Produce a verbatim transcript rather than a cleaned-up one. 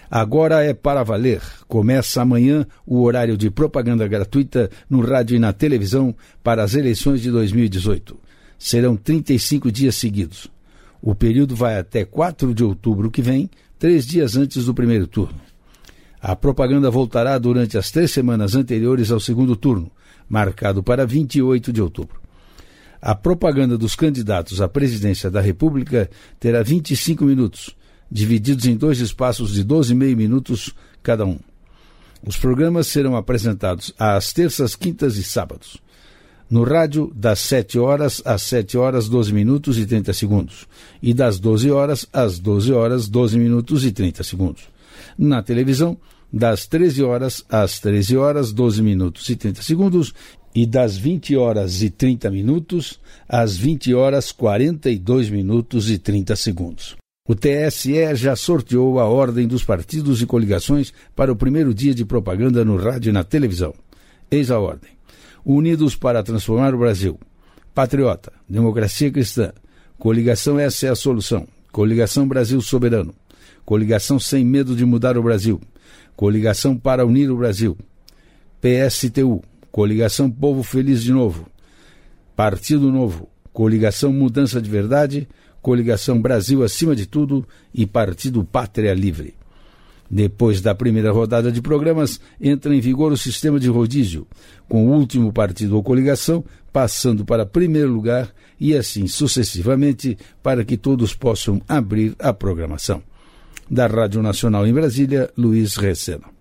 Agora é para valer. Começa amanhã o horário de propaganda gratuita no rádio e na televisão para as eleições de dois mil e dezoito. Serão trinta e cinco dias seguidos. O período vai até quatro de outubro que vem, três dias antes do primeiro turno. A propaganda voltará durante as três semanas anteriores ao segundo turno, marcado para vinte e oito de outubro. A propaganda dos candidatos à presidência da República terá vinte e cinco minutos, divididos em dois espaços de doze e meio minutos cada um. Os programas serão apresentados às terças, quintas e sábados. No rádio, das sete horas às sete horas, doze minutos e trinta segundos. E das doze horas às doze horas, doze minutos e trinta segundos. Na televisão, das treze horas às treze horas, doze minutos e trinta segundos. E das vinte horas e trinta minutos às vinte horas, quarenta e dois minutos e trinta segundos. O T S E já sorteou a ordem dos partidos e coligações para o primeiro dia de propaganda no rádio e na televisão. Eis a ordem. Unidos para transformar o Brasil. Patriota, Democracia Cristã. Coligação Essa é a Solução. Coligação Brasil Soberano. Coligação Sem Medo de Mudar o Brasil. Coligação para Unir o Brasil. P S T U. Coligação Povo Feliz de Novo. Partido Novo. Coligação Mudança de Verdade. Coligação Brasil Acima de Tudo e Partido Pátria Livre. Depois da primeira rodada de programas, entra em vigor o sistema de rodízio, com o último partido ou coligação passando para primeiro lugar e assim sucessivamente para que todos possam abrir a programação. Da Rádio Nacional em Brasília, Luiz Recena.